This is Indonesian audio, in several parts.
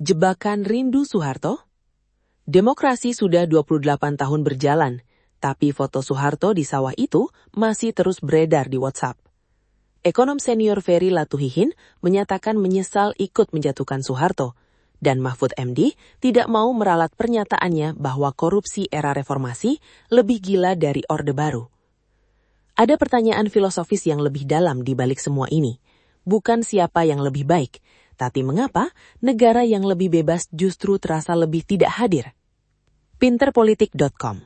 Jebakan rindu Soeharto? Demokrasi sudah 28 tahun berjalan, tapi foto Soeharto di sawah itu masih terus beredar di WhatsApp. Ekonom senior Ferry Latuhihin menyatakan menyesal ikut menjatuhkan Soeharto, dan Mahfud MD tidak mau meralat pernyataannya bahwa korupsi era reformasi lebih gila dari Orde Baru. Ada pertanyaan filosofis yang lebih dalam di balik semua ini. Bukan siapa yang lebih baik, tapi mengapa negara yang lebih bebas justru terasa lebih tidak hadir? Pinterpolitik.com.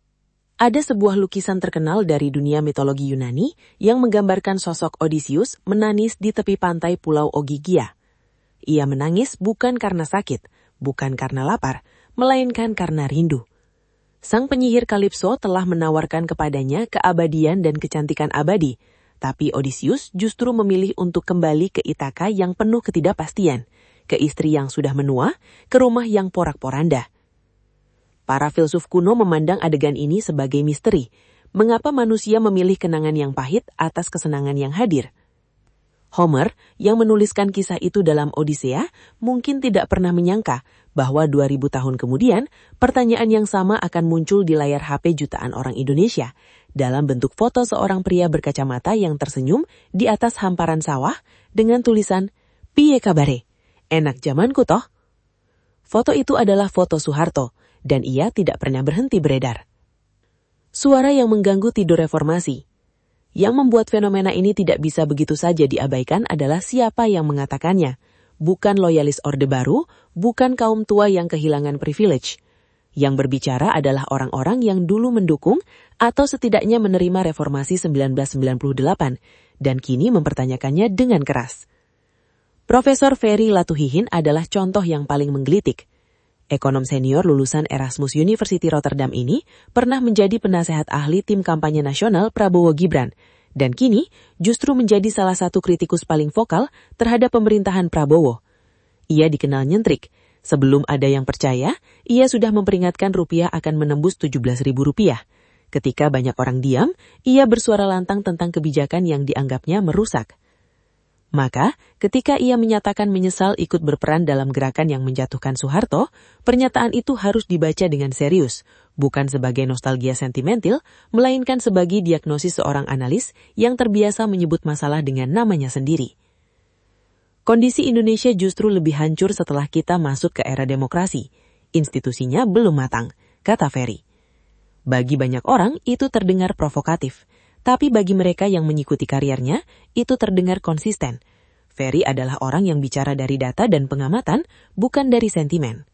Ada sebuah lukisan terkenal dari dunia mitologi Yunani yang menggambarkan sosok Odysseus menangis di tepi pantai Pulau Ogygia. Ia menangis bukan karena sakit, bukan karena lapar, melainkan karena rindu. Sang penyihir Kalipso telah menawarkan kepadanya keabadian dan kecantikan abadi, tapi Odysseus justru memilih untuk kembali ke Ithaka yang penuh ketidakpastian, ke istri yang sudah menua, ke rumah yang porak-poranda. Para filsuf kuno memandang adegan ini sebagai misteri. Mengapa manusia memilih kenangan yang pahit atas kesenangan yang hadir? Homer, yang menuliskan kisah itu dalam Odisea, mungkin tidak pernah menyangka bahwa 2000 tahun kemudian, pertanyaan yang sama akan muncul di layar HP jutaan orang Indonesia, dalam bentuk foto seorang pria berkacamata yang tersenyum di atas hamparan sawah dengan tulisan, "Piye kabare? Enak zamanku toh?" Foto itu adalah foto Soeharto, dan ia tidak pernah berhenti beredar. Suara yang mengganggu tidur reformasi. Yang membuat fenomena ini tidak bisa begitu saja diabaikan adalah siapa yang mengatakannya. Bukan loyalis Orde Baru, bukan kaum tua yang kehilangan privilege. Yang berbicara adalah orang-orang yang dulu mendukung atau setidaknya menerima reformasi 1998 dan kini mempertanyakannya dengan keras. Profesor Ferry Latuhihin adalah contoh yang paling menggelitik. Ekonom senior lulusan Erasmus University Rotterdam ini pernah menjadi penasehat ahli tim kampanye nasional Prabowo Gibran dan kini justru menjadi salah satu kritikus paling vokal terhadap pemerintahan Prabowo. Ia dikenal nyentrik. Sebelum ada yang percaya, ia sudah memperingatkan rupiah akan menembus Rp17.000. Ketika banyak orang diam, ia bersuara lantang tentang kebijakan yang dianggapnya merusak. Maka, ketika ia menyatakan menyesal ikut berperan dalam gerakan yang menjatuhkan Soeharto, pernyataan itu harus dibaca dengan serius, bukan sebagai nostalgia sentimental, melainkan sebagai diagnosis seorang analis yang terbiasa menyebut masalah dengan namanya sendiri. Kondisi Indonesia justru lebih hancur setelah kita masuk ke era demokrasi. Institusinya belum matang, kata Ferry. Bagi banyak orang, itu terdengar provokatif. Tapi bagi mereka yang mengikuti karirnya, itu terdengar konsisten. Ferry adalah orang yang bicara dari data dan pengamatan, bukan dari sentimen.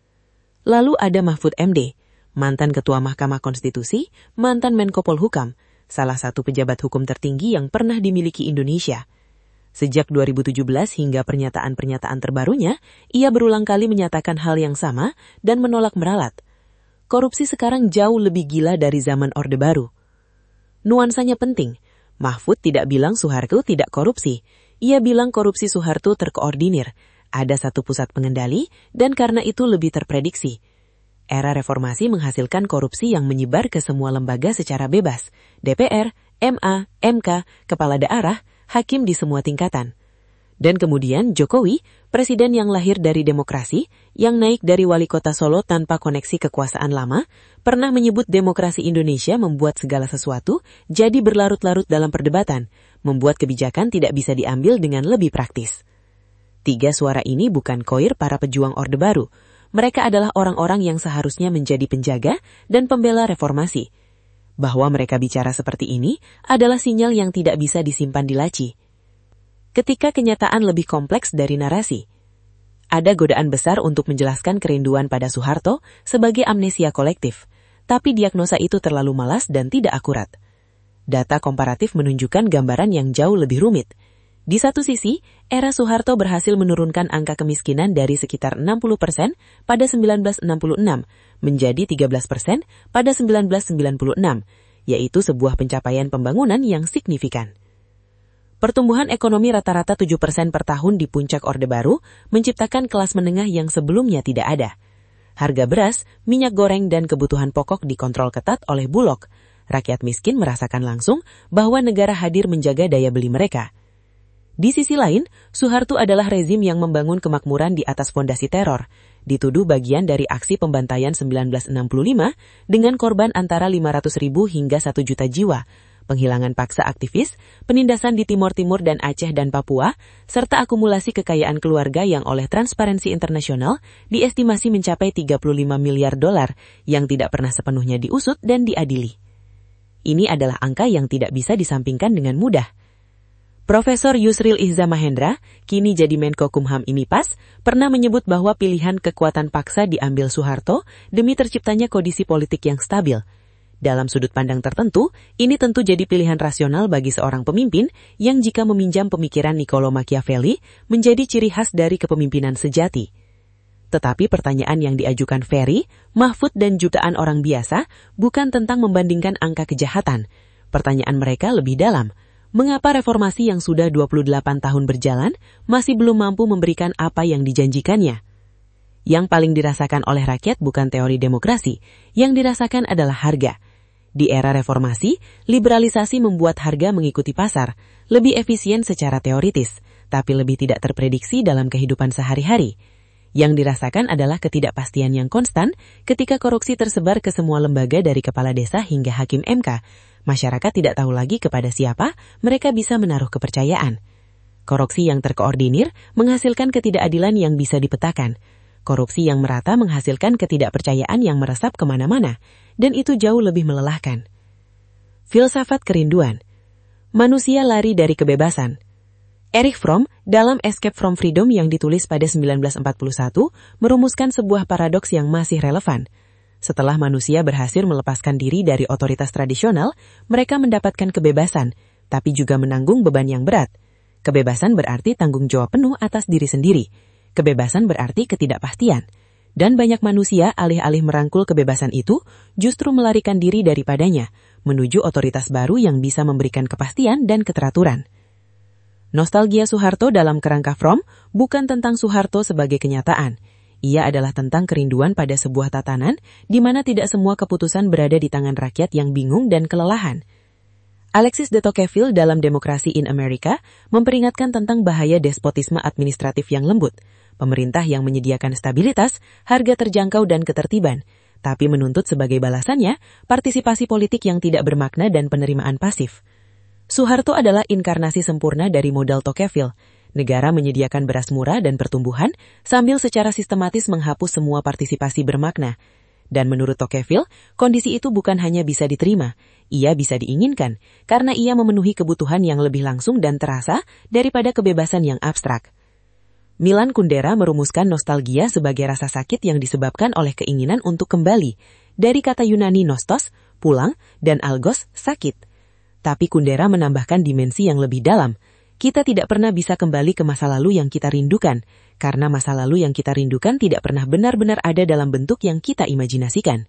Lalu ada Mahfud MD, mantan Ketua Mahkamah Konstitusi, mantan Menko Polhukam, salah satu pejabat hukum tertinggi yang pernah dimiliki Indonesia. Sejak 2017 hingga pernyataan-pernyataan terbarunya, ia berulang kali menyatakan hal yang sama dan menolak meralat. Korupsi sekarang jauh lebih gila dari zaman Orde Baru. Nuansanya penting. Mahfud tidak bilang Soeharto tidak korupsi. Ia bilang korupsi Soeharto terkoordinir. Ada satu pusat pengendali dan karena itu lebih terprediksi. Era reformasi menghasilkan korupsi yang menyebar ke semua lembaga secara bebas. DPR, MA, MK, kepala daerah, hakim di semua tingkatan. Dan kemudian Jokowi, presiden yang lahir dari demokrasi, yang naik dari wali kota Solo tanpa koneksi kekuasaan lama, pernah menyebut demokrasi Indonesia membuat segala sesuatu jadi berlarut-larut dalam perdebatan, membuat kebijakan tidak bisa diambil dengan lebih praktis. 3 suara ini bukan koir para pejuang Orde Baru. Mereka adalah orang-orang yang seharusnya menjadi penjaga dan pembela reformasi. Bahwa mereka bicara seperti ini adalah sinyal yang tidak bisa disimpan di laci. Ketika kenyataan lebih kompleks dari narasi, ada godaan besar untuk menjelaskan kerinduan pada Soeharto sebagai amnesia kolektif, tapi diagnosa itu terlalu malas dan tidak akurat. Data komparatif menunjukkan gambaran yang jauh lebih rumit. Di satu sisi, era Soeharto berhasil menurunkan angka kemiskinan dari sekitar 60% pada 1966 menjadi 13% pada 1996, yaitu sebuah pencapaian pembangunan yang signifikan. Pertumbuhan ekonomi rata-rata 7% per tahun di puncak Orde Baru menciptakan kelas menengah yang sebelumnya tidak ada. Harga beras, minyak goreng, dan kebutuhan pokok dikontrol ketat oleh Bulog. Rakyat miskin merasakan langsung bahwa negara hadir menjaga daya beli mereka. Di sisi lain, Suharto adalah rezim yang membangun kemakmuran di atas fondasi teror, dituduh bagian dari aksi pembantaian 1965 dengan korban antara 500.000 hingga 1 juta jiwa, penghilangan paksa aktivis, penindasan di Timor Timur dan Aceh dan Papua, serta akumulasi kekayaan keluarga yang oleh Transparency International diestimasi mencapai 35 miliar dolar yang tidak pernah sepenuhnya diusut dan diadili. Ini adalah angka yang tidak bisa disampingkan dengan mudah. Profesor Yusril Ihza Mahendra, kini jadi Menko Kumham IMIPAS, pernah menyebut bahwa pilihan kekuatan paksa diambil Suharto demi terciptanya kondisi politik yang stabil. Dalam sudut pandang tertentu, ini tentu jadi pilihan rasional bagi seorang pemimpin yang jika meminjam pemikiran Niccolo Machiavelli menjadi ciri khas dari kepemimpinan sejati. Tetapi pertanyaan yang diajukan Ferry, Mahfud dan jutaan orang biasa bukan tentang membandingkan angka kejahatan. Pertanyaan mereka lebih dalam. Mengapa reformasi yang sudah 28 tahun berjalan masih belum mampu memberikan apa yang dijanjikannya? Yang paling dirasakan oleh rakyat bukan teori demokrasi, yang dirasakan adalah harga. Di era reformasi, liberalisasi membuat harga mengikuti pasar, lebih efisien secara teoritis, tapi lebih tidak terprediksi dalam kehidupan sehari-hari. Yang dirasakan adalah ketidakpastian yang konstan ketika korupsi tersebar ke semua lembaga dari kepala desa hingga hakim MK. Masyarakat tidak tahu lagi kepada siapa mereka bisa menaruh kepercayaan. Korupsi yang terkoordinir menghasilkan ketidakadilan yang bisa dipetakan. Korupsi yang merata menghasilkan ketidakpercayaan yang meresap kemana-mana, dan itu jauh lebih melelahkan. Filsafat kerinduan. Manusia lari dari kebebasan. Erich Fromm, dalam Escape from Freedom yang ditulis pada 1941, merumuskan sebuah paradoks yang masih relevan. Setelah manusia berhasil melepaskan diri dari otoritas tradisional, mereka mendapatkan kebebasan, tapi juga menanggung beban yang berat. Kebebasan berarti tanggung jawab penuh atas diri sendiri. Kebebasan berarti ketidakpastian. Dan banyak manusia alih-alih merangkul kebebasan itu, justru melarikan diri daripadanya, menuju otoritas baru yang bisa memberikan kepastian dan keteraturan. Nostalgia Suharto dalam kerangka Fromm bukan tentang Suharto sebagai kenyataan. Ia adalah tentang kerinduan pada sebuah tatanan di mana tidak semua keputusan berada di tangan rakyat yang bingung dan kelelahan. Alexis de Tocqueville dalam Demokrasi in America memperingatkan tentang bahaya despotisme administratif yang lembut, pemerintah yang menyediakan stabilitas, harga terjangkau dan ketertiban, tapi menuntut sebagai balasannya partisipasi politik yang tidak bermakna dan penerimaan pasif. Suharto adalah inkarnasi sempurna dari modal Tocqueville. Negara menyediakan beras murah dan pertumbuhan sambil secara sistematis menghapus semua partisipasi bermakna. Dan menurut Tocqueville, kondisi itu bukan hanya bisa diterima, ia bisa diinginkan, karena ia memenuhi kebutuhan yang lebih langsung dan terasa daripada kebebasan yang abstrak. Milan Kundera merumuskan nostalgia sebagai rasa sakit yang disebabkan oleh keinginan untuk kembali, dari kata Yunani nostos, pulang, dan algos, sakit. Tapi Kundera menambahkan dimensi yang lebih dalam. Kita tidak pernah bisa kembali ke masa lalu yang kita rindukan, karena masa lalu yang kita rindukan tidak pernah benar-benar ada dalam bentuk yang kita imajinasikan.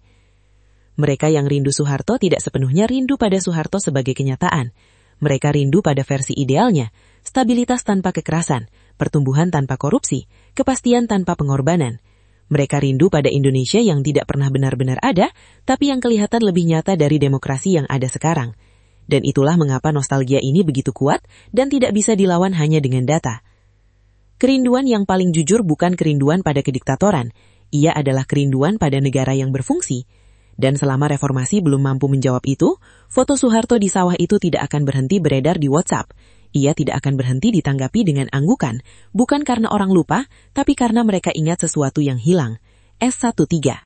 Mereka yang rindu Suharto tidak sepenuhnya rindu pada Suharto sebagai kenyataan. Mereka rindu pada versi idealnya, stabilitas tanpa kekerasan, pertumbuhan tanpa korupsi, kepastian tanpa pengorbanan. Mereka rindu pada Indonesia yang tidak pernah benar-benar ada, tapi yang kelihatan lebih nyata dari demokrasi yang ada sekarang. Dan itulah mengapa nostalgia ini begitu kuat dan tidak bisa dilawan hanya dengan data. Kerinduan yang paling jujur bukan kerinduan pada kediktatoran, ia adalah kerinduan pada negara yang berfungsi. Dan selama reformasi belum mampu menjawab itu, foto Suharto di sawah itu tidak akan berhenti beredar di WhatsApp. Ia tidak akan berhenti ditanggapi dengan anggukan, bukan karena orang lupa, tapi karena mereka ingat sesuatu yang hilang. S13